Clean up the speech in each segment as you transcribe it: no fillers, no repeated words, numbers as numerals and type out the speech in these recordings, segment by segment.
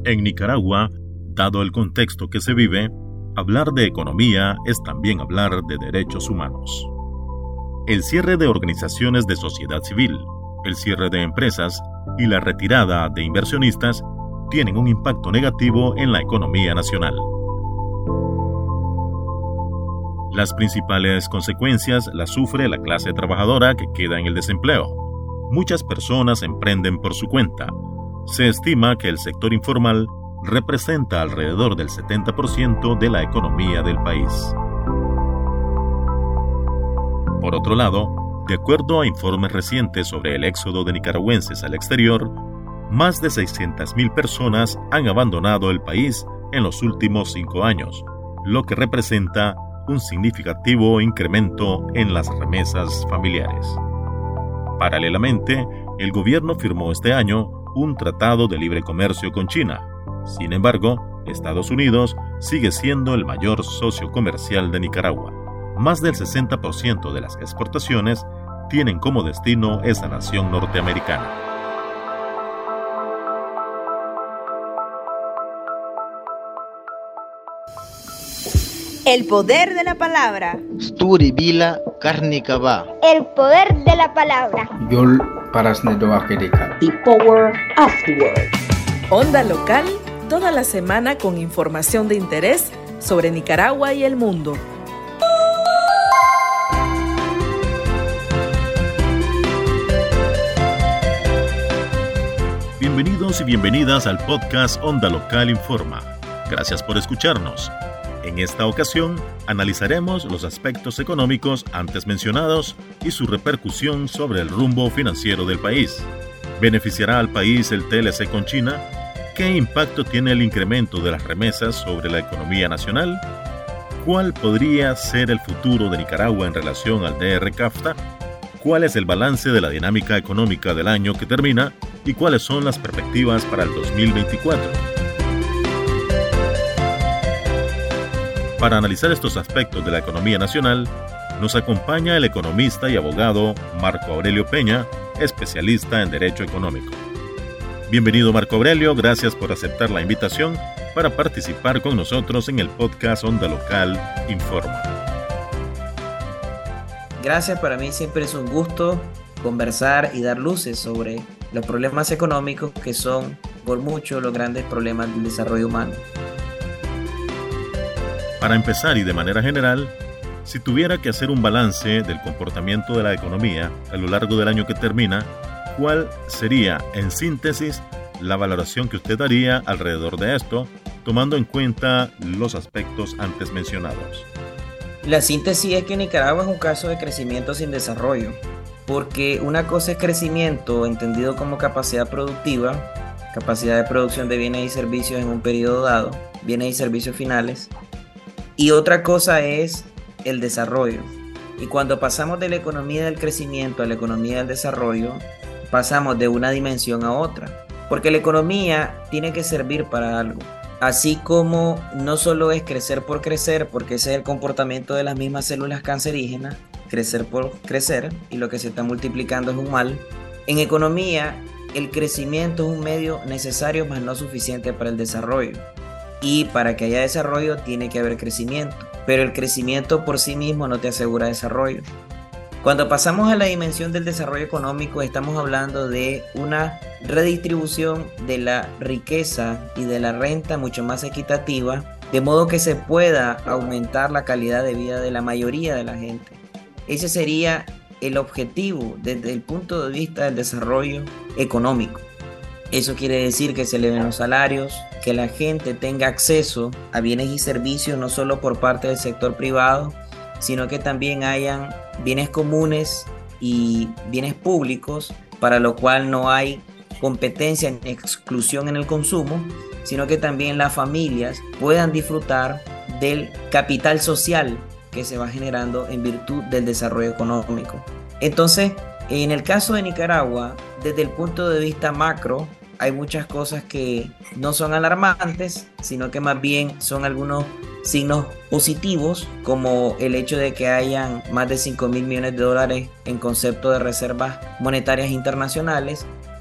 En Nicaragua, dado el contexto que se vive, hablar de economía es también hablar de derechos humanos. El cierre de organizaciones de sociedad civil, el cierre de empresas y la retirada de inversionistas tienen un impacto negativo en la economía nacional. Las principales consecuencias las sufre la clase trabajadora que queda en el desempleo. Muchas personas emprenden por su cuenta. Se estima que el sector informal representa alrededor del 70% de la economía del país. Por otro lado, de acuerdo a informes recientes sobre el éxodo de nicaragüenses al exterior, más de 600,000 personas han abandonado el país en los últimos 5 años, lo que representa un significativo incremento en las remesas familiares. Paralelamente, el gobierno firmó este año un tratado de libre comercio con China. Sin embargo, Estados Unidos sigue siendo el mayor socio comercial de Nicaragua. Más del 60% de las exportaciones tienen como destino esa nación norteamericana. El poder de la palabra. Sturi Vila Karnikava. El poder de la palabra. Yol Parasnedoakerika. The power of the word. Onda local, toda la semana con información de interés sobre Nicaragua y el mundo. Bienvenidos y bienvenidas al podcast Onda Local Informa. Gracias por escucharnos. En esta ocasión, analizaremos los aspectos económicos antes mencionados y su repercusión sobre el rumbo financiero del país. ¿Beneficiará al país el TLC con China? ¿Qué impacto tiene el incremento de las remesas sobre la economía nacional? ¿Cuál podría ser el futuro de Nicaragua en relación al DR-CAFTA? ¿Cuál es el balance de la dinámica económica del año que termina? ¿Y cuáles son las perspectivas para el 2024? Para analizar estos aspectos de la economía nacional, nos acompaña el economista y abogado Marco Aurelio Peña, especialista en Derecho Económico. Bienvenido Marco Aurelio, gracias por aceptar la invitación para participar con nosotros en el podcast Onda Local Informa. Gracias, para mí siempre es un gusto conversar y dar luces sobre los problemas económicos que son por mucho los grandes problemas del desarrollo humano. Para empezar y de manera general, si tuviera que hacer un balance del comportamiento de la economía a lo largo del año que termina, ¿cuál sería, en síntesis, la valoración que usted daría alrededor de esto, tomando en cuenta los aspectos antes mencionados? La síntesis es que Nicaragua es un caso de crecimiento sin desarrollo, porque una cosa es crecimiento entendido como capacidad productiva, capacidad de producción de bienes y servicios en un periodo dado, bienes y servicios finales, y otra cosa es el desarrollo. Y cuando pasamos de la economía del crecimiento a la economía del desarrollo, pasamos de una dimensión a otra. Porque la economía tiene que servir para algo. Así como no solo es crecer por crecer, porque ese es el comportamiento de las mismas células cancerígenas, crecer por crecer, y lo que se está multiplicando es un mal. En economía, el crecimiento es un medio necesario, mas no suficiente para el desarrollo. Y para que haya desarrollo tiene que haber crecimiento, pero el crecimiento por sí mismo no te asegura desarrollo. Cuando pasamos a la dimensión del desarrollo económico, estamos hablando de una redistribución de la riqueza y de la renta mucho más equitativa, de modo que se pueda aumentar la calidad de vida de la mayoría de la gente. Ese sería el objetivo desde el punto de vista del desarrollo económico. Eso quiere decir que se eleven los salarios, que la gente tenga acceso a bienes y servicios no solo por parte del sector privado, sino que también hayan bienes comunes y bienes públicos, para lo cual no hay competencia ni exclusión en el consumo, sino que también las familias puedan disfrutar del capital social que se va generando en virtud del desarrollo económico. Entonces, en el caso de Nicaragua, desde el punto de vista macro, hay muchas cosas que no son alarmantes, sino que más bien son algunos signos positivos, como el hecho de que hayan más de $5,000 millones en concepto de reservas monetarias internacionales,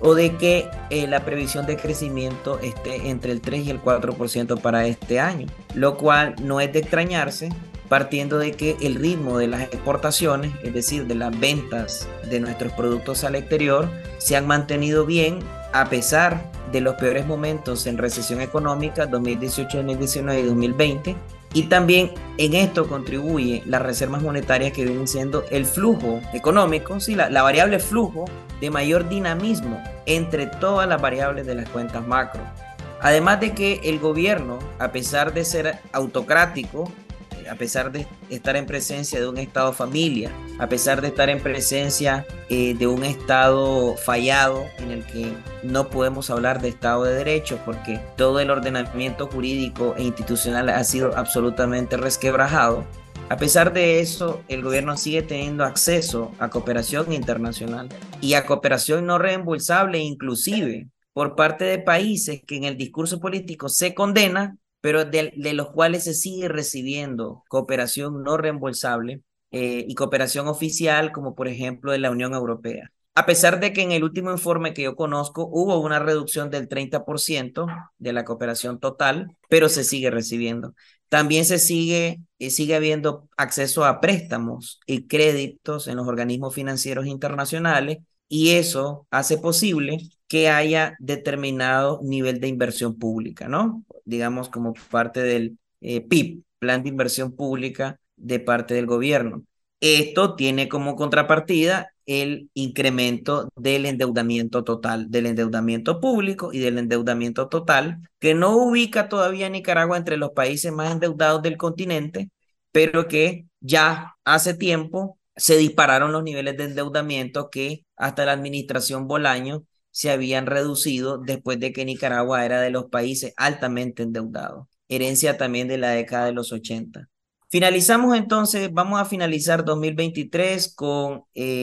o de que la previsión de crecimiento esté entre el 3 y el 4% para este año, lo cual no es de extrañarse, partiendo de que el ritmo de las exportaciones, es decir, de las ventas de nuestros productos al exterior, se han mantenido bien a pesar de los peores momentos en recesión económica 2018, 2019 y 2020. Y también en esto contribuye las reservas monetarias, que vienen siendo el flujo económico, ¿sí? la variable flujo de mayor dinamismo entre todas las variables de las cuentas macro. Además de que el gobierno, a pesar de ser autocrático, a pesar de estar en presencia de un Estado familia, a pesar de estar en presencia de un Estado fallado en el que no podemos hablar de Estado de Derecho porque todo el ordenamiento jurídico e institucional ha sido absolutamente resquebrajado, a pesar de eso, el gobierno sigue teniendo acceso a cooperación internacional y a cooperación no reembolsable, inclusive por parte de países que en el discurso político se condena, pero de los cuales se sigue recibiendo cooperación no reembolsable y cooperación oficial, como por ejemplo de la Unión Europea. A pesar de que en el último informe que yo conozco hubo una reducción del 30% de la cooperación total, pero se sigue recibiendo. También sigue habiendo acceso a préstamos y créditos en los organismos financieros internacionales, y eso hace posible que haya determinado nivel de inversión pública, ¿no? Digamos, como parte del PIB, Plan de Inversión Pública de parte del gobierno. Esto tiene como contrapartida el incremento del endeudamiento total, del endeudamiento público y del endeudamiento total, que no ubica todavía a Nicaragua entre los países más endeudados del continente, pero que ya hace tiempo se dispararon los niveles de endeudamiento que hasta la administración Bolaño se habían reducido después de que Nicaragua era de los países altamente endeudados, herencia también de la década de los 80. Finalizamos entonces, vamos a finalizar 2023 con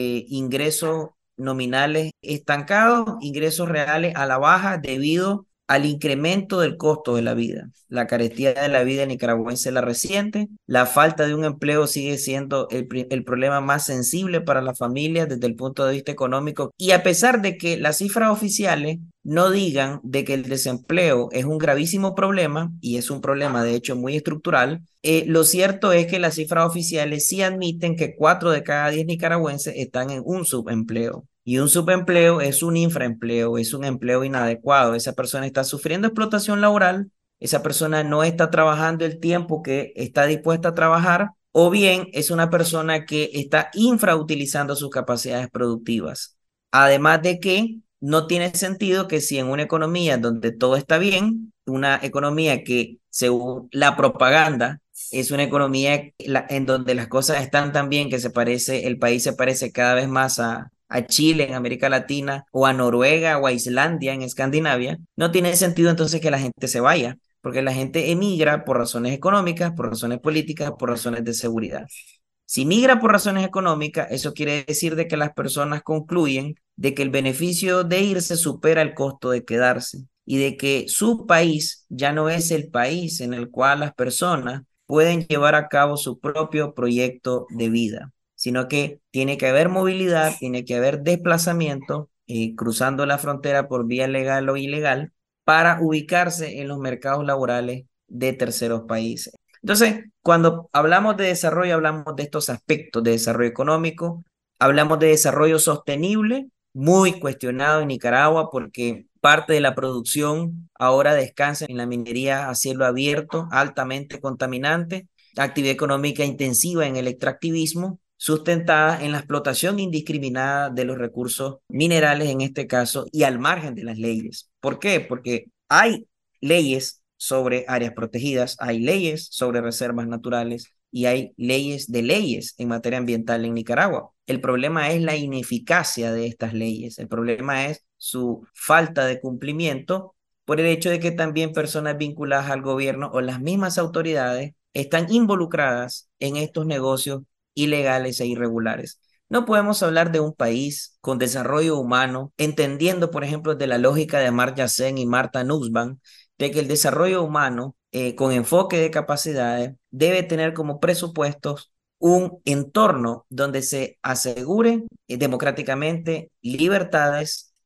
ingresos nominales estancados, ingresos reales a la baja debido al incremento del costo de la vida. La carestía de la vida nicaragüense es la reciente, la falta de un empleo sigue siendo el problema más sensible para las familias desde el punto de vista económico, y a pesar de que las cifras oficiales no digan de que el desempleo es un gravísimo problema, y es un problema de hecho muy estructural, lo cierto es que las cifras oficiales sí admiten que 4 de cada 10 nicaragüenses están en un subempleo. Y un subempleo es un infraempleo, es un empleo inadecuado. Esa persona está sufriendo explotación laboral, esa persona no está trabajando el tiempo que está dispuesta a trabajar, o bien es una persona que está infrautilizando sus capacidades productivas. Además de que no tiene sentido que si en una economía donde todo está bien, una economía que según la propaganda es una economía en donde las cosas están tan bien que el país se parece cada vez más a Chile en América Latina, o a Noruega o a Islandia en Escandinavia, no tiene sentido entonces que la gente se vaya, porque la gente emigra por razones económicas, por razones políticas, por razones de seguridad. Si migra por razones económicas, eso quiere decir de que las personas concluyen de que el beneficio de irse supera el costo de quedarse, y de que su país ya no es el país en el cual las personas pueden llevar a cabo su propio proyecto de vida, sino que tiene que haber movilidad, tiene que haber desplazamiento, cruzando la frontera por vía legal o ilegal, para ubicarse en los mercados laborales de terceros países. Entonces, cuando hablamos de desarrollo, hablamos de estos aspectos de desarrollo económico, hablamos de desarrollo sostenible, muy cuestionado en Nicaragua porque parte de la producción ahora descansa en la minería a cielo abierto, altamente contaminante, actividad económica intensiva en el extractivismo, sustentada en la explotación indiscriminada de los recursos minerales en este caso, y al margen de las leyes. ¿Por qué? Porque hay leyes sobre áreas protegidas, hay leyes sobre reservas naturales y hay leyes de leyes en materia ambiental en Nicaragua. El problema es la ineficacia de estas leyes, el problema es su falta de cumplimiento por el hecho de que también personas vinculadas al gobierno o las mismas autoridades están involucradas en estos negocios ilegales e irregulares. No podemos hablar de un país con desarrollo humano, entendiendo, por ejemplo, de la lógica de Amartya Sen y Martha Nussbaum, de que el desarrollo humano con enfoque de capacidades debe tener como presupuestos un entorno donde se aseguren democráticamente libertades,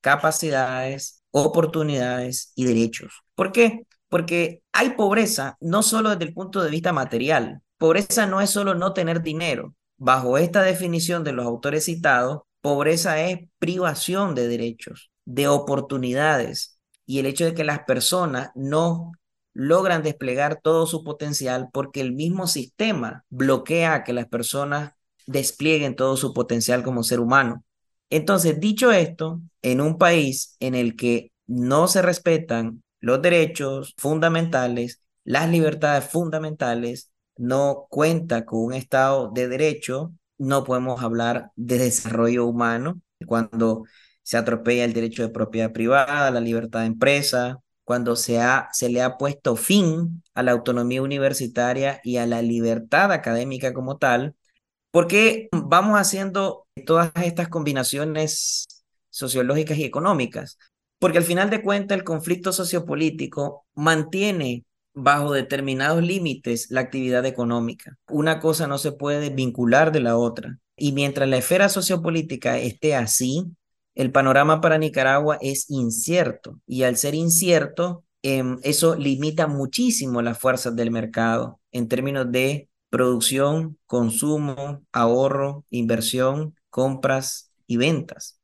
capacidades, oportunidades y derechos. ¿Por qué? Porque hay pobreza no solo desde el punto de vista material. Pobreza no es solo no tener dinero. Bajo esta definición de los autores citados, pobreza es privación de derechos, de oportunidades, y el hecho de que las personas no logran desplegar todo su potencial porque el mismo sistema bloquea que las personas desplieguen todo su potencial como ser humano. Entonces, dicho esto, en un país en el que no se respetan los derechos fundamentales, las libertades fundamentales, no cuenta con un Estado de derecho, no podemos hablar de desarrollo humano cuando se atropella el derecho de propiedad privada, la libertad de empresa, cuando se le ha puesto fin a la autonomía universitaria y a la libertad académica como tal. ¿Por qué vamos haciendo todas estas combinaciones sociológicas y económicas? Porque al final de cuentas el conflicto sociopolítico mantiene bajo determinados límites la actividad económica. Una cosa no se puede vincular de la otra. Y mientras la esfera sociopolítica esté así, el panorama para Nicaragua es incierto. Y al ser incierto, eso limita muchísimo las fuerzas del mercado en términos de producción, consumo, ahorro, inversión, compras y ventas.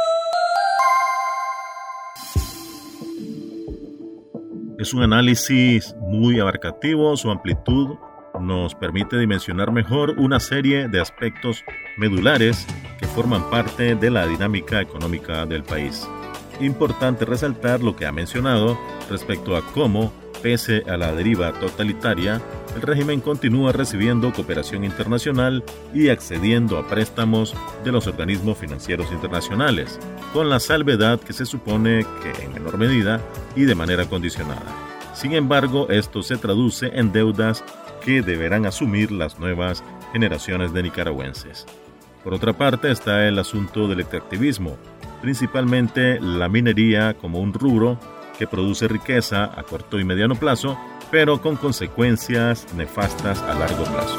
Es un análisis muy abarcativo, su amplitud nos permite dimensionar mejor una serie de aspectos medulares que forman parte de la dinámica económica del país. Importante resaltar lo que ha mencionado respecto a cómo, pese a la deriva totalitaria, el régimen continúa recibiendo cooperación internacional y accediendo a préstamos de los organismos financieros internacionales, con la salvedad que se supone que en menor medida y de manera condicionada. Sin embargo, esto se traduce en deudas que deberán asumir las nuevas generaciones de nicaragüenses. Por otra parte está el asunto del extractivismo, principalmente la minería como un rubro que produce riqueza a corto y mediano plazo, pero con consecuencias nefastas a largo plazo.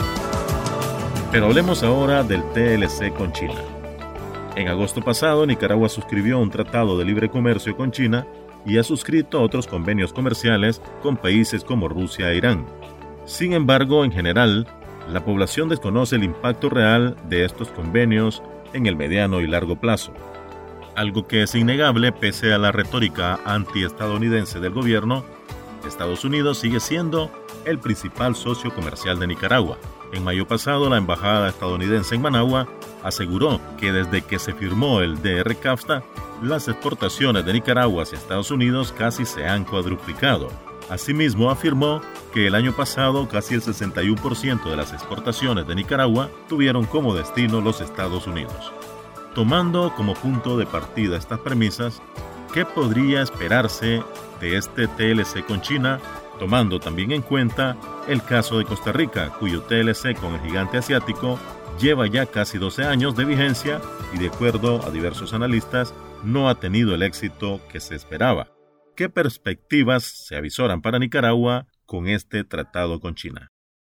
Pero hablemos ahora del TLC con China. En agosto pasado, Nicaragua suscribió un tratado de libre comercio con China y ha suscrito otros convenios comerciales con países como Rusia e Irán. Sin embargo, en general, la población desconoce el impacto real de estos convenios en el mediano y largo plazo. Algo que es innegable pese a la retórica antiestadounidense del gobierno, Estados Unidos sigue siendo el principal socio comercial de Nicaragua. En mayo pasado, la embajada estadounidense en Managua aseguró que desde que se firmó el DR-CAFTA, las exportaciones de Nicaragua hacia Estados Unidos casi se han cuadruplicado. Asimismo, afirmó que el año pasado casi el 61% de las exportaciones de Nicaragua tuvieron como destino los Estados Unidos. Tomando como punto de partida estas premisas, ¿qué podría esperarse de este TLC con China, tomando también en cuenta el caso de Costa Rica, cuyo TLC con el gigante asiático lleva ya casi 12 años de vigencia y, de acuerdo a diversos analistas, no ha tenido el éxito que se esperaba? ¿Qué perspectivas se avisoran para Nicaragua con este tratado con China?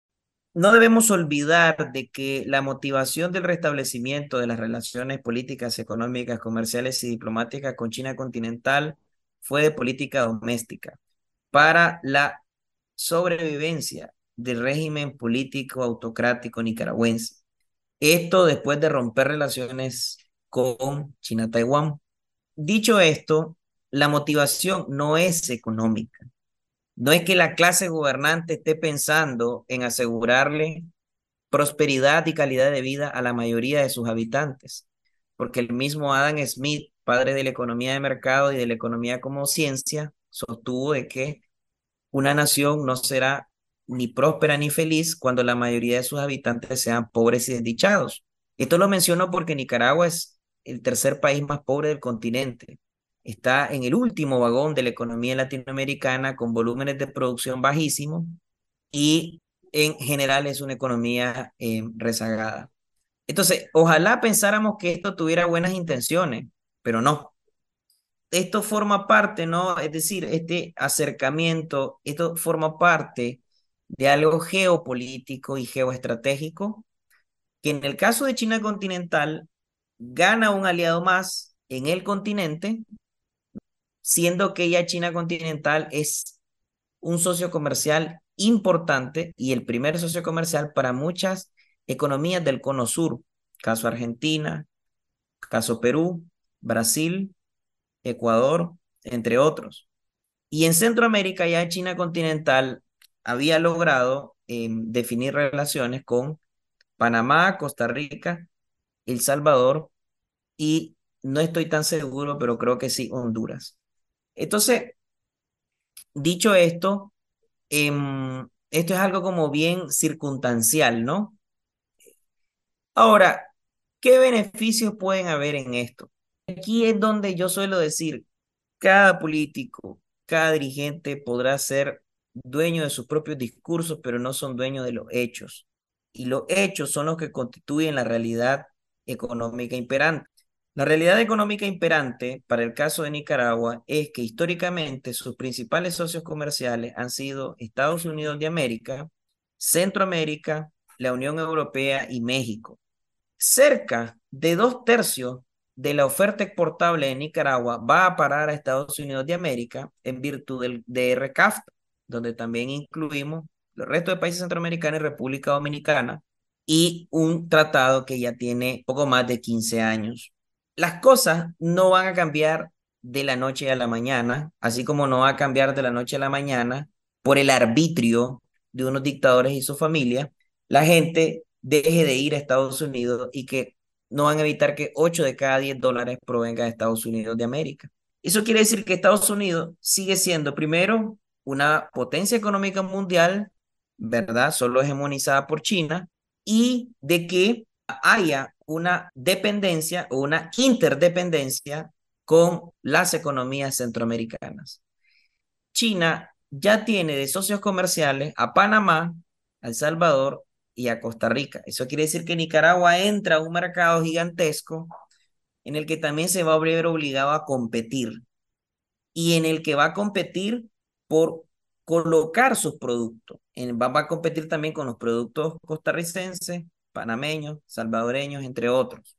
No debemos olvidar de que la motivación del restablecimiento de las relaciones políticas, económicas, comerciales y diplomáticas con China continental fue de política doméstica para la sobrevivencia del régimen político autocrático nicaragüense. Esto después de romper relaciones con China-Taiwán. Dicho esto, la motivación no es económica. No es que la clase gobernante esté pensando en asegurarle prosperidad y calidad de vida a la mayoría de sus habitantes, porque el mismo Adam Smith, padre de la economía de mercado y de la economía como ciencia, sostuvo de que una nación no será ni próspera ni feliz cuando la mayoría de sus habitantes sean pobres y desdichados. Esto lo menciono porque Nicaragua es el tercer país más pobre del continente. Está en el último vagón de la economía latinoamericana con volúmenes de producción bajísimos y en general es una economía rezagada. Entonces, ojalá pensáramos que esto tuviera buenas intenciones, pero no. Esto forma parte, ¿no? Es decir, este acercamiento, esto forma parte de algo geopolítico y geoestratégico que en el caso de China continental gana un aliado más en el continente, siendo que ya China continental es un socio comercial importante y el primer socio comercial para muchas economías del Cono Sur, caso Argentina, caso Perú, Brasil, Ecuador, entre otros. Y en Centroamérica ya China continental había logrado definir relaciones con Panamá, Costa Rica, El Salvador y no estoy tan seguro, pero creo que sí, Honduras. Entonces, dicho esto, esto es algo como bien circunstancial, ¿no? Ahora, ¿qué beneficios pueden haber en esto? Aquí es donde yo suelo decir, cada político, cada dirigente podrá ser dueño de sus propios discursos, pero no son dueños de los hechos. Y los hechos son los que constituyen la realidad económica imperante. La realidad económica imperante para el caso de Nicaragua es que históricamente sus principales socios comerciales han sido Estados Unidos de América, Centroamérica, la Unión Europea y México. Cerca de 2/3 de la oferta exportable de Nicaragua va a parar a Estados Unidos de América en virtud del DRCAFTA, donde también incluimos los restos de países centroamericanos y República Dominicana, y un tratado que ya tiene poco más de 15 años. Las cosas no van a cambiar de la noche a la mañana, así como no va a cambiar de la noche a la mañana por el arbitrio de unos dictadores y su familia. La gente deje de ir a Estados Unidos y que no van a evitar que 8 de cada 10 dólares provengan de Estados Unidos de América. Eso quiere decir que Estados Unidos sigue siendo, primero, una potencia económica mundial, ¿verdad? Solo hegemonizada por China, y de que haya una dependencia o una interdependencia con las economías centroamericanas. China ya tiene de socios comerciales a Panamá, a El Salvador y a Costa Rica. Eso quiere decir que Nicaragua entra a un mercado gigantesco en el que también se va a ver obligado a competir y en el que va a competir por colocar sus productos. Va a competir también con los productos costarricenses, panameños, salvadoreños, entre otros.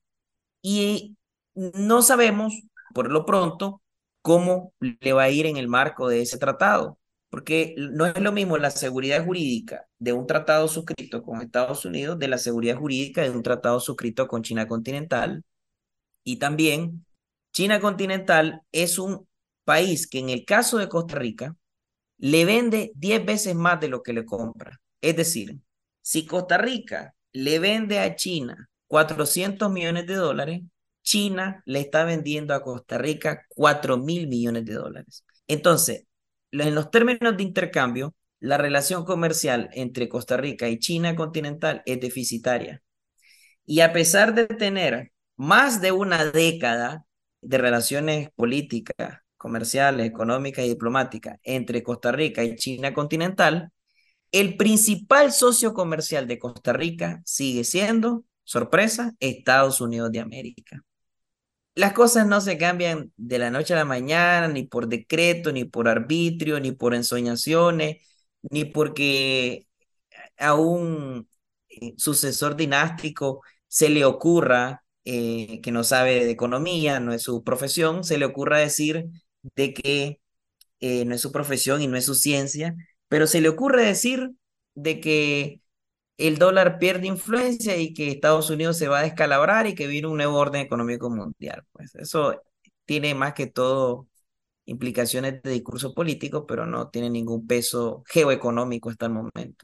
Y no sabemos, por lo pronto, cómo le va a ir en el marco de ese tratado, porque no es lo mismo la seguridad jurídica de un tratado suscrito con Estados Unidos de la seguridad jurídica de un tratado suscrito con China continental. Y también, China continental es un país que en el caso de Costa Rica le vende 10 veces más de lo que le compra. Es decir, si Costa Rica le vende a China 400 millones de dólares, China le está vendiendo a Costa Rica 4.000 millones de dólares. Entonces, en los términos de intercambio, la relación comercial entre Costa Rica y China continental es deficitaria. Y a pesar de tener más de una década de relaciones políticas, comerciales, económicas y diplomáticas entre Costa Rica y China continental, el principal socio comercial de Costa Rica sigue siendo, sorpresa, Estados Unidos de América. Las cosas no se cambian de la noche a la mañana, ni por decreto, ni por arbitrio, ni por ensoñaciones, ni porque a un sucesor dinástico se le ocurra, que no sabe de economía, no es su profesión, se le ocurra decir de que no es su profesión y no es su ciencia, pero se le ocurre decir de que el dólar pierde influencia y que Estados Unidos se va a descalabrar y que viene un nuevo orden económico mundial. Pues eso tiene más que todo implicaciones de discurso político, pero no tiene ningún peso geoeconómico hasta el momento.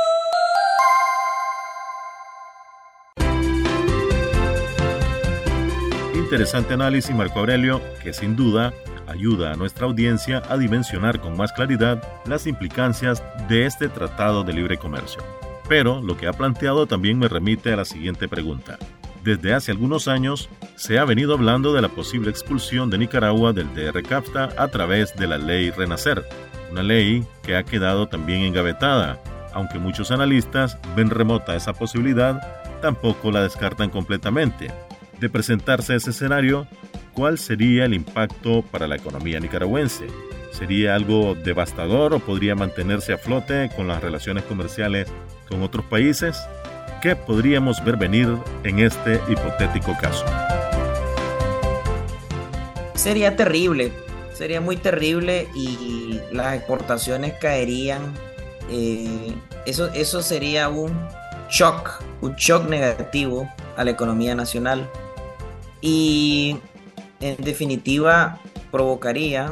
Interesante análisis, Marco Aurelio, que sin duda ayuda a nuestra audiencia a dimensionar con más claridad las implicancias de este Tratado de Libre Comercio. Pero lo que ha planteado también me remite a la siguiente pregunta. Desde hace algunos años se ha venido hablando de la posible expulsión de Nicaragua del DRCAFTA a través de la Ley Renacer, una ley que ha quedado también engavetada. Aunque muchos analistas ven remota esa posibilidad, tampoco la descartan completamente. De presentarse ese escenario, ¿cuál sería el impacto para la economía nicaragüense? ¿Sería algo devastador o podría mantenerse a flote con las relaciones comerciales con otros países? ¿Qué podríamos ver venir en este hipotético caso? Sería terrible, sería muy terrible y las exportaciones caerían. Eso sería un shock negativo a la economía nacional y en definitiva provocaría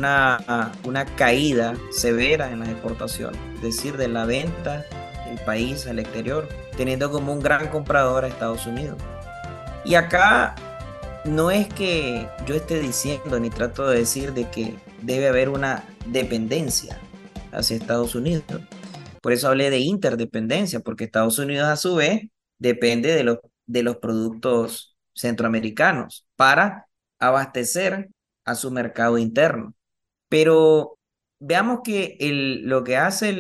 una caída severa en las exportaciones, es decir, de la venta del país al exterior, teniendo como un gran comprador a Estados Unidos. Y acá no es que yo esté diciendo ni trato de decir de que debe haber una dependencia hacia Estados Unidos. Por eso hablé de interdependencia, porque Estados Unidos a su vez depende de los productos centroamericanos para abastecer a su mercado interno. Pero veamos que lo que hace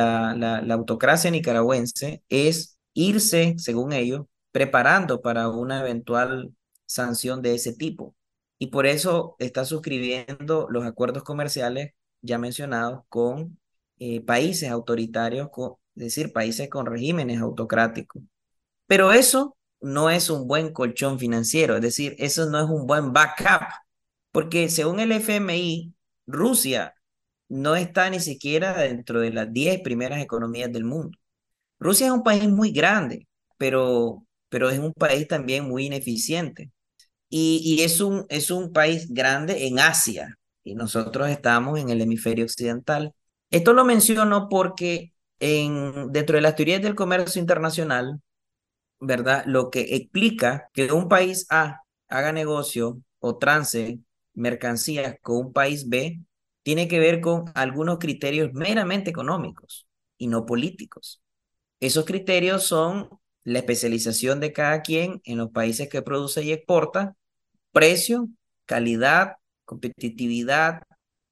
la autocracia nicaragüense es irse, según ellos, preparando para una eventual sanción de ese tipo. Y por eso está suscribiendo los acuerdos comerciales ya mencionados con países autoritarios, es decir, países con regímenes autocráticos. Pero eso no es un buen colchón financiero, es decir, eso no es un buen backup, porque según el FMI, Rusia no está ni siquiera dentro de las 10 primeras economías del mundo. Rusia es un país muy grande, pero es un país también muy ineficiente. Y es un país grande en Asia, y nosotros estamos en el hemisferio occidental. Esto lo menciono porque dentro de las teorías del comercio internacional, ¿verdad? Lo que explica que un país A haga negocio o trance mercancías con un país B tiene que ver con algunos criterios meramente económicos y no políticos. Esos criterios son la especialización de cada quien en los países que produce y exporta, precio, calidad, competitividad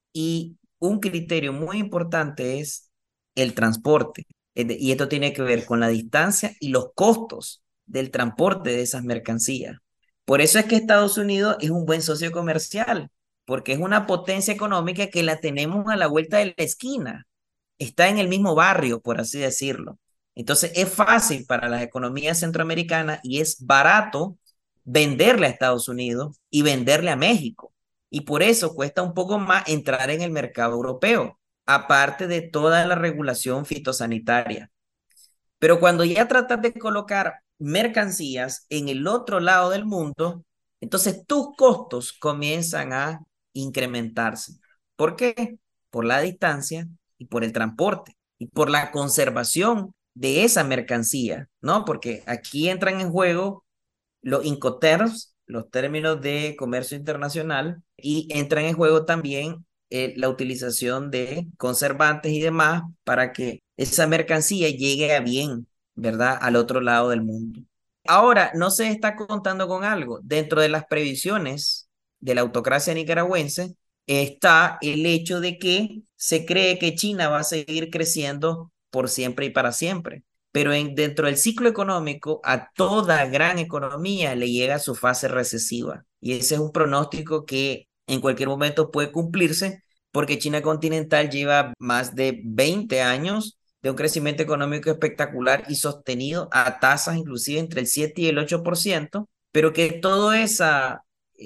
y un criterio muy importante es el transporte. Y esto tiene que ver con la distancia y los costos del transporte de esas mercancías. Por eso es que Estados Unidos es un buen socio comercial, porque es una potencia económica que la tenemos a la vuelta de la esquina. Está en el mismo barrio, por así decirlo. Entonces es fácil para las economías centroamericanas y es barato venderle a Estados Unidos y venderle a México. Y por eso cuesta un poco más entrar en el mercado europeo, aparte de toda la regulación fitosanitaria. Pero cuando ya tratas de colocar mercancías en el otro lado del mundo, entonces tus costos comienzan a incrementarse. ¿Por qué? Por la distancia y por el transporte y por la conservación de esa mercancía, ¿no? Porque aquí entran en juego los Incoterms, los términos de comercio internacional, y entran en juego también la utilización de conservantes y demás para que esa mercancía llegue a bien, ¿verdad? Al otro lado del mundo. Ahora, no se está contando con algo. Dentro de las previsiones de la autocracia nicaragüense está el hecho de que se cree que China va a seguir creciendo por siempre y para siempre. Pero dentro del ciclo económico, a toda gran economía le llega su fase recesiva. Y ese es un pronóstico que en cualquier momento puede cumplirse, porque China continental lleva más de 20 años de un crecimiento económico espectacular y sostenido a tasas inclusive entre el 7 y el 8%, pero que toda esa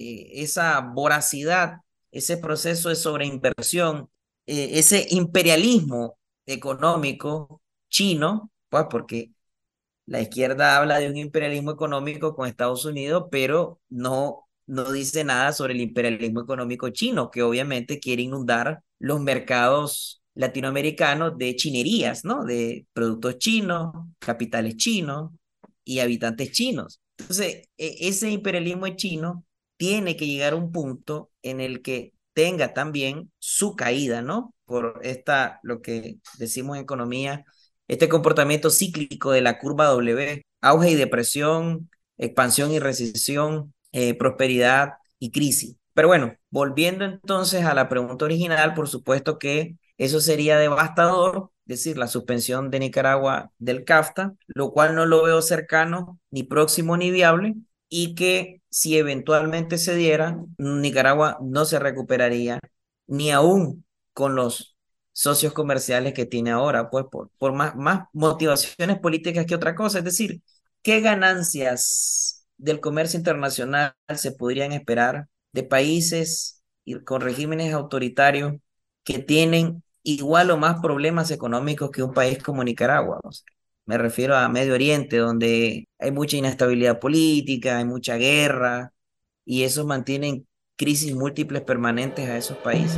voracidad, ese proceso de sobreinversión, ese imperialismo económico chino, pues porque la izquierda habla de un imperialismo económico con Estados Unidos, pero no dice nada sobre el imperialismo económico chino, que obviamente quiere inundar los mercados latinoamericanos de chinerías, ¿no? De productos chinos, capitales chinos y habitantes chinos. Entonces, ese imperialismo chino tiene que llegar a un punto en el que tenga también su caída, ¿no? Por lo que decimos en economía, este comportamiento cíclico de la curva W, auge y depresión, expansión y recesión, prosperidad y crisis. Pero bueno, volviendo entonces a la pregunta original, por supuesto que eso sería devastador, es decir, la suspensión de Nicaragua del CAFTA, lo cual no lo veo cercano, ni próximo, ni viable, y que si eventualmente se diera, Nicaragua no se recuperaría ni aún con los socios comerciales que tiene ahora, pues por más motivaciones políticas que otra cosa. Es decir, ¿qué ganancias del comercio internacional se podrían esperar de países con regímenes autoritarios que tienen igual o más problemas económicos que un país como Nicaragua. O sea, me refiero a Medio Oriente, donde hay mucha inestabilidad política, hay mucha guerra, y eso mantiene crisis múltiples permanentes a esos países.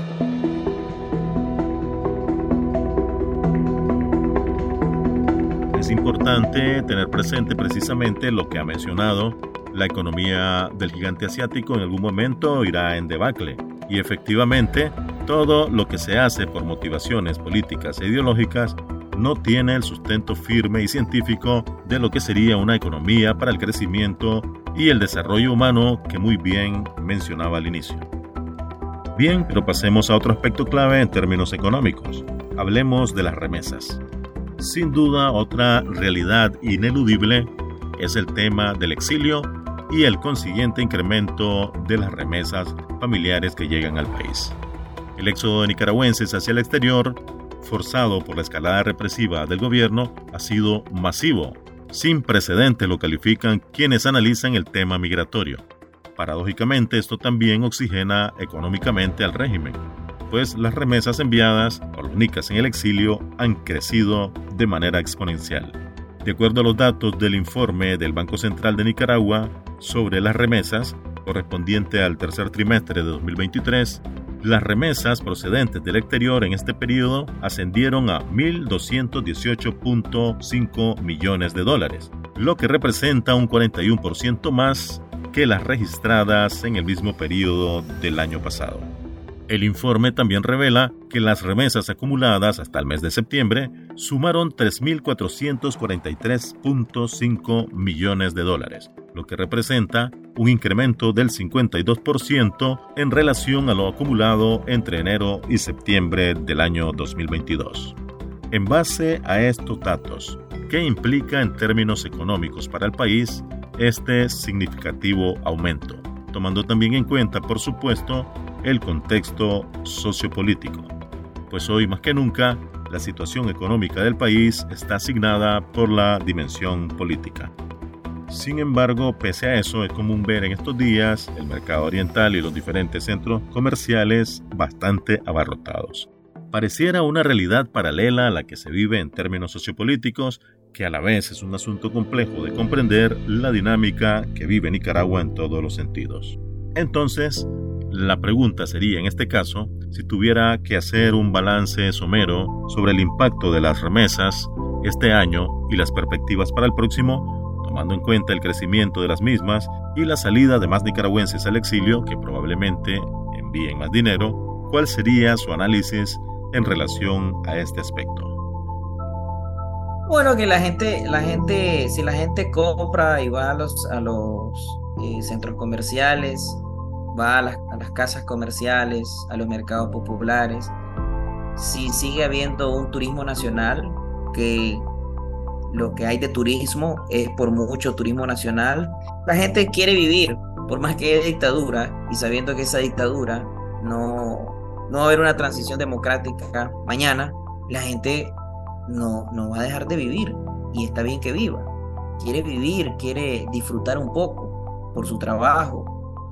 Es importante tener presente precisamente lo que ha mencionado. La economía del gigante asiático en algún momento irá en debacle, y efectivamente todo lo que se hace por motivaciones políticas e ideológicas no tiene el sustento firme y científico de lo que sería una economía para el crecimiento y el desarrollo humano que muy bien mencionaba al inicio. Bien, pero pasemos a otro aspecto clave en términos económicos. Hablemos de las remesas. Sin duda, otra realidad ineludible es el tema del exilio y el consiguiente incremento de las remesas familiares que llegan al país. El éxodo de nicaragüenses hacia el exterior, forzado por la escalada represiva del gobierno, ha sido masivo. Sin precedente lo califican quienes analizan el tema migratorio. Paradójicamente, esto también oxigena económicamente al régimen, pues las remesas enviadas por los nicas en el exilio han crecido de manera exponencial. De acuerdo a los datos del informe del Banco Central de Nicaragua sobre las remesas, correspondiente al tercer trimestre de 2023, las remesas procedentes del exterior en este periodo ascendieron a $1,218.5 millones, lo que representa un 41% más que las registradas en el mismo periodo del año pasado. El informe también revela que las remesas acumuladas hasta el mes de septiembre sumaron $3,443.5 millones, lo que representa un incremento del 52% en relación a lo acumulado entre enero y septiembre del año 2022. En base a estos datos, ¿qué implica en términos económicos para el país este significativo aumento? Tomando también en cuenta, por supuesto, el contexto sociopolítico, pues hoy más que nunca la situación económica del país está asignada por la dimensión política. Sin embargo, pese a eso, es común ver en estos días el mercado oriental y los diferentes centros comerciales bastante abarrotados. Pareciera una realidad paralela a la que se vive en términos sociopolíticos, que a la vez es un asunto complejo de comprender la dinámica que vive Nicaragua en todos los sentidos. Entonces, la pregunta sería en este caso, si tuviera que hacer un balance somero sobre el impacto de las remesas este año y las perspectivas para el próximo, tomando en cuenta el crecimiento de las mismas y la salida de más nicaragüenses al exilio que probablemente envíen más dinero, ¿cuál sería su análisis en relación a este aspecto? Bueno, que si la gente compra y va a los centros comerciales, va a las casas comerciales, a los mercados populares, si sigue habiendo un turismo nacional, que lo que hay de turismo es por mucho turismo nacional, la gente quiere vivir, por más que haya dictadura, y sabiendo que esa dictadura no va a haber una transición democrática mañana, la gente no va a dejar de vivir, y está bien que viva. Quiere vivir, quiere disfrutar un poco por su trabajo,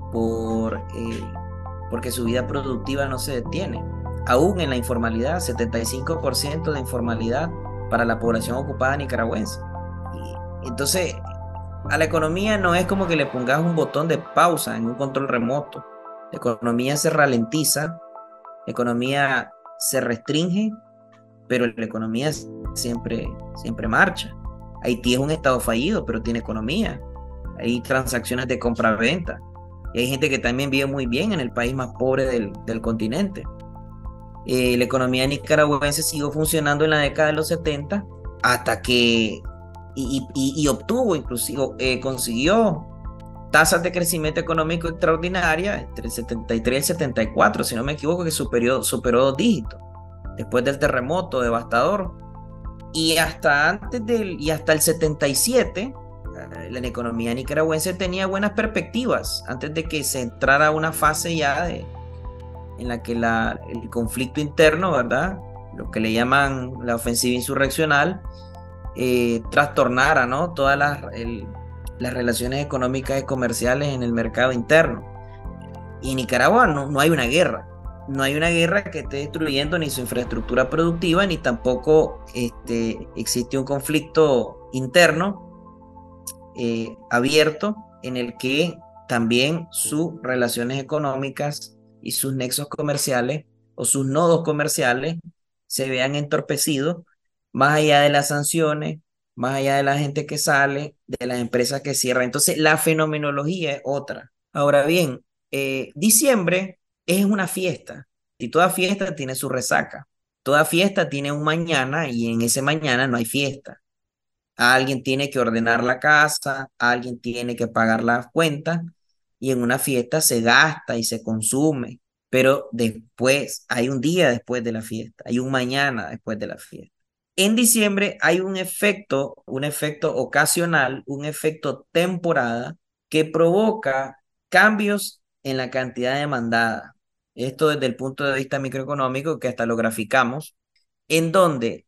porque su vida productiva no se detiene. Aún en la informalidad, 75% de informalidad para la población ocupada nicaragüense. Y entonces, a la economía no es como que le pongas un botón de pausa en un control remoto. La economía se ralentiza, la economía se restringe, pero la economía siempre marcha. Haití es un estado fallido, pero tiene economía. Hay transacciones de compra-venta. Y hay gente que también vive muy bien en el país más pobre del continente. La economía nicaragüense siguió funcionando en la década de los 70 hasta que obtuvo, inclusive consiguió tasas de crecimiento económico extraordinaria entre el 73 y el 74, si no me equivoco, que superó 2 dígitos después del terremoto devastador. Y hasta el 77 la economía nicaragüense tenía buenas perspectivas antes de que se entrara a una fase ya en la que el conflicto interno, ¿verdad?, lo que le llaman la ofensiva insurreccional, trastornara, ¿no?, todas las relaciones económicas y comerciales en el mercado interno. Y en Nicaragua no hay una guerra. No hay una guerra que esté destruyendo ni su infraestructura productiva, ni tampoco existe un conflicto interno abierto en el que también sus relaciones económicas y sus nexos comerciales o sus nodos comerciales se vean entorpecidos, más allá de las sanciones, más allá de la gente que sale, de las empresas que cierran. Entonces, la fenomenología es otra. Ahora bien, diciembre es una fiesta y toda fiesta tiene su resaca. Toda fiesta tiene un mañana y en ese mañana no hay fiesta. Alguien tiene que ordenar la casa, alguien tiene que pagar las cuentas y en una fiesta se gasta y se consume, pero después hay un día después de la fiesta, hay un mañana después de la fiesta. En diciembre hay un efecto ocasional, un efecto temporada que provoca cambios en la cantidad demandada. Esto desde el punto de vista microeconómico, que hasta lo graficamos, en donde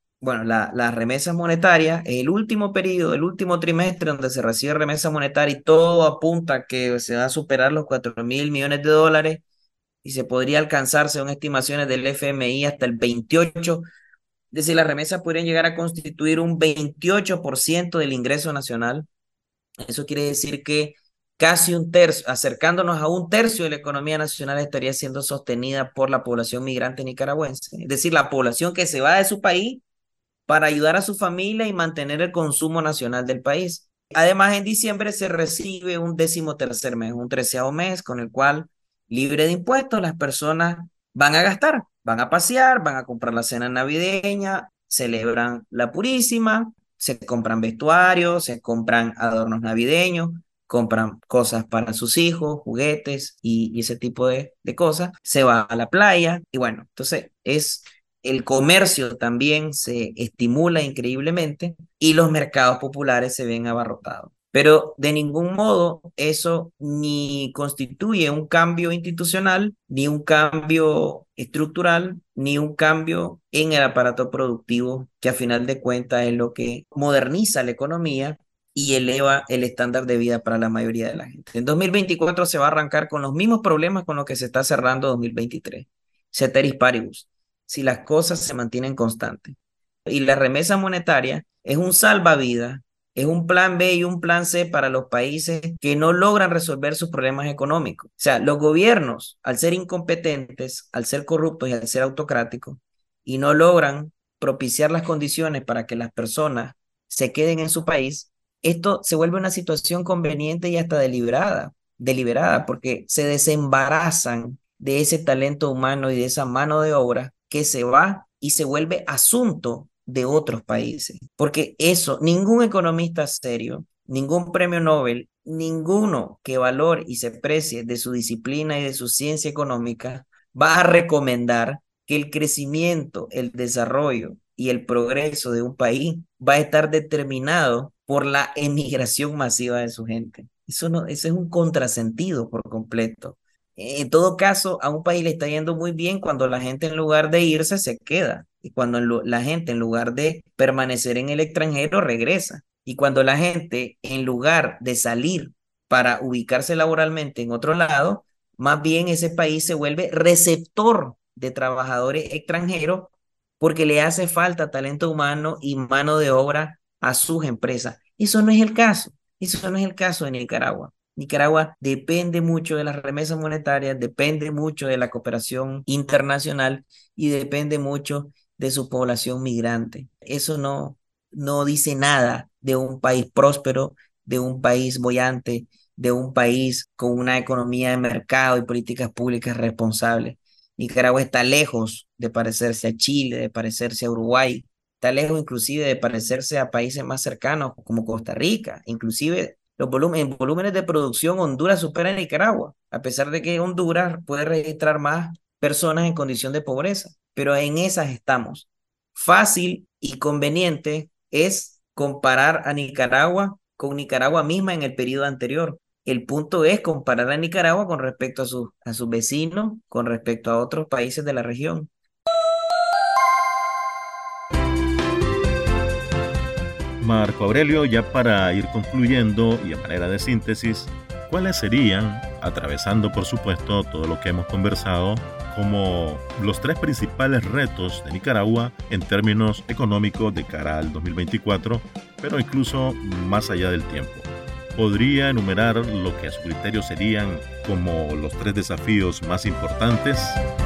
las remesas monetarias, el último periodo, el último trimestre donde se recibe remesa monetaria y todo apunta a que se va a superar los 4.000 millones de dólares y se podría alcanzar, según estimaciones del FMI, hasta el 28. Es decir, las remesas podrían llegar a constituir un 28% del ingreso nacional. Eso quiere decir que casi un tercio, acercándonos a un tercio de la economía nacional estaría siendo sostenida por la población migrante nicaragüense. Es decir, la población que se va de su país para ayudar a su familia y mantener el consumo nacional del país. Además, en diciembre se recibe un 13º mes, un 13º mes, con el cual, libre de impuestos, las personas van a gastar, van a pasear, van a comprar la cena navideña, celebran la Purísima, se compran vestuarios, se compran adornos navideños, compran cosas para sus hijos, juguetes y ese tipo de cosas, se va a la playa y bueno, entonces el comercio también se estimula increíblemente y los mercados populares se ven abarrotados. Pero de ningún modo eso ni constituye un cambio institucional, ni un cambio estructural, ni un cambio en el aparato productivo, que a final de cuentas es lo que moderniza la economía y eleva el estándar de vida para la mayoría de la gente. En 2024 se va a arrancar con los mismos problemas con los que se está cerrando 2023. Ceteris paribus, si las cosas se mantienen constantes. Y la remesa monetaria es un salvavidas, es un plan B y un plan C para los países que no logran resolver sus problemas económicos. O sea, los gobiernos, al ser incompetentes, al ser corruptos y al ser autocráticos, y no logran propiciar las condiciones para que las personas se queden en su país, esto se vuelve una situación conveniente y hasta deliberada, porque se desembarazan de ese talento humano y de esa mano de obra que se va y se vuelve asunto de otros países. Porque eso, ningún economista serio, ningún premio Nobel, ninguno que valore y se precie de su disciplina y de su ciencia económica va a recomendar que el crecimiento, el desarrollo y el progreso de un país va a estar determinado por la emigración masiva de su gente. Eso es un contrasentido por completo. En todo caso, a un país le está yendo muy bien cuando la gente, en lugar de irse, se queda. Y cuando la gente, en lugar de permanecer en el extranjero, regresa. Y cuando la gente, en lugar de salir para ubicarse laboralmente en otro lado, más bien ese país se vuelve receptor de trabajadores extranjeros porque le hace falta talento humano y mano de obra a sus empresas. Eso no es el caso. Eso no es el caso de Nicaragua. Nicaragua depende mucho de las remesas monetarias, depende mucho de la cooperación internacional y depende mucho de su población migrante. Eso no dice nada de un país próspero, de un país boyante, de un país con una economía de mercado y políticas públicas responsables. Nicaragua está lejos de parecerse a Chile, de parecerse a Uruguay, está lejos inclusive de parecerse a países más cercanos como Costa Rica, inclusive en volúmenes de producción Honduras supera a Nicaragua, a pesar de que Honduras puede registrar más personas en condición de pobreza, pero en esas estamos. Fácil y conveniente es comparar a Nicaragua con Nicaragua misma en el periodo anterior. El punto es comparar a Nicaragua con respecto a sus vecinos, con respecto a otros países de la región. Marco Aurelio, ya para ir concluyendo y a manera de síntesis, ¿Cuáles serían, atravesando por supuesto todo lo que hemos conversado, como los 3 principales retos de Nicaragua en términos económicos de cara al 2024, pero incluso más allá del tiempo? ¿Podría enumerar lo que a su criterio serían como los 3 desafíos más importantes?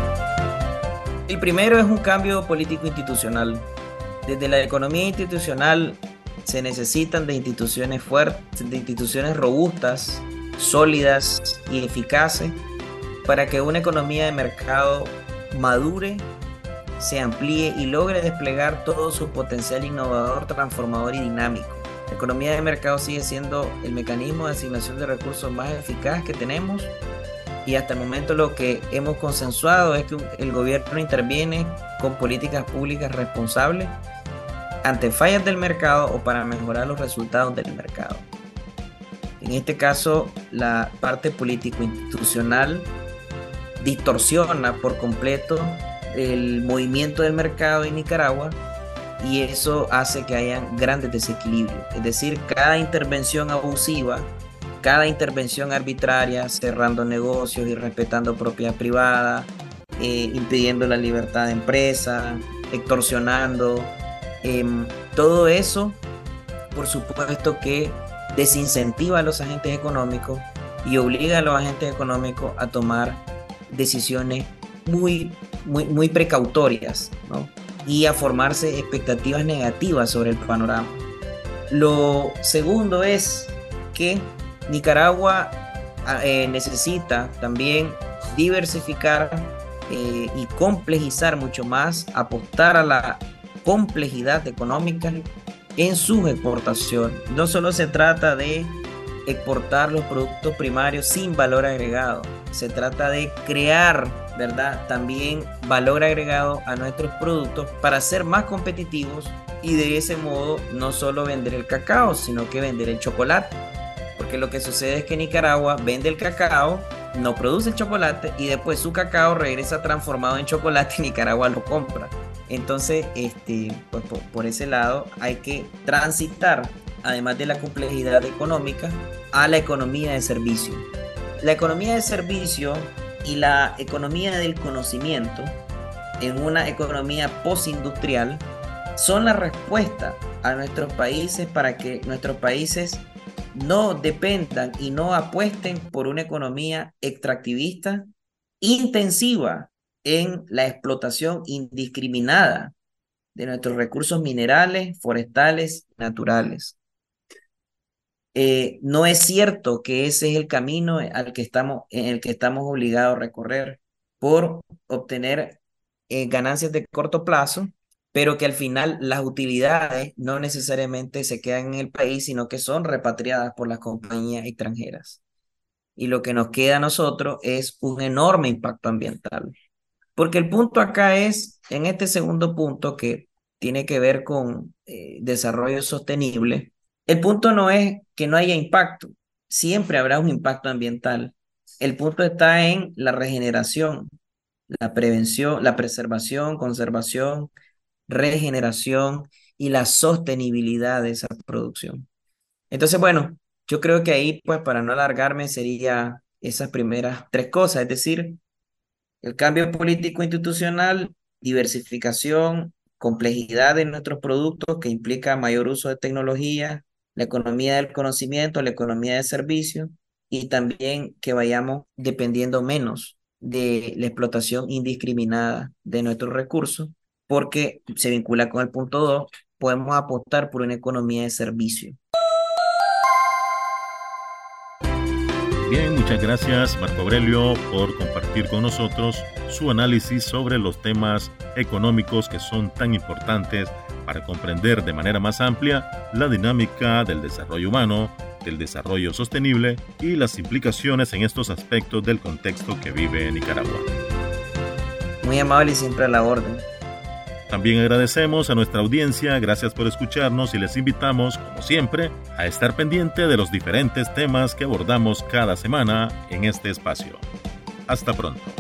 El primero es un cambio político institucional. Desde la economía institucional se necesitan de instituciones fuertes, de instituciones robustas, sólidas y eficaces para que una economía de mercado madure, se amplíe y logre desplegar todo su potencial innovador, transformador y dinámico. La economía de mercado sigue siendo el mecanismo de asignación de recursos más eficaz que tenemos, y hasta el momento lo que hemos consensuado es que el gobierno interviene con políticas públicas responsables ante fallas del mercado o para mejorar los resultados del mercado. En este caso, la parte político-institucional distorsiona por completo el movimiento del mercado en Nicaragua, y eso hace que hayan grandes desequilibrios. Es decir, cada intervención abusiva, cada intervención arbitraria, cerrando negocios y respetando propiedad privada, impidiendo la libertad de empresa, extorsionando, todo eso, por supuesto que desincentiva a los agentes económicos y obliga a los agentes económicos a tomar decisiones muy precautorias, ¿no? Y a formarse expectativas negativas sobre el panorama. Lo segundo es que Nicaragua necesita también diversificar y complejizar mucho más, apostar a la complejidad económica en sus exportaciones. No solo se trata de exportar los productos primarios sin valor agregado, se trata de crear, ¿verdad?, también valor agregado a nuestros productos para ser más competitivos y de ese modo no solo vender el cacao, sino que vender el chocolate. Porque lo que sucede es que Nicaragua vende el cacao, no produce el chocolate y después su cacao regresa transformado en chocolate y Nicaragua lo compra. Entonces, pues por ese lado hay que transitar, además de la complejidad económica, a la economía de servicio. La economía de servicio y la economía del conocimiento en una economía postindustrial son la respuesta a nuestros países para que nuestros países no dependan y no apuesten por una economía extractivista intensiva en la explotación indiscriminada de nuestros recursos minerales, forestales, naturales. No es cierto que ese es el camino en el que estamos obligados a recorrer por obtener ganancias de corto plazo, pero que al final las utilidades no necesariamente se quedan en el país, sino que son repatriadas por las compañías extranjeras. Y lo que nos queda a nosotros es un enorme impacto ambiental. Porque el punto acá es, en este segundo punto que tiene que ver con desarrollo sostenible, el punto no es que no haya impacto, siempre habrá un impacto ambiental. El punto está en la regeneración, la prevención, la preservación, conservación, regeneración y la sostenibilidad de esa producción. Entonces, bueno, yo creo que ahí, pues para no alargarme, sería esas primeras 3 cosas, es decir, el cambio político institucional, diversificación, complejidad de nuestros productos que implica mayor uso de tecnología, la economía del conocimiento, la economía de servicio, y también que vayamos dependiendo menos de la explotación indiscriminada de nuestros recursos, porque se vincula con el punto 2, podemos apostar por una economía de servicio. Bien, muchas gracias Marco Aurelio por compartir con nosotros su análisis sobre los temas económicos que son tan importantes para comprender de manera más amplia la dinámica del desarrollo humano, del desarrollo sostenible y las implicaciones en estos aspectos del contexto que vive Nicaragua. Muy amable y siempre a la orden. También agradecemos a nuestra audiencia, gracias por escucharnos y les invitamos, como siempre, a estar pendiente de los diferentes temas que abordamos cada semana en este espacio. Hasta pronto.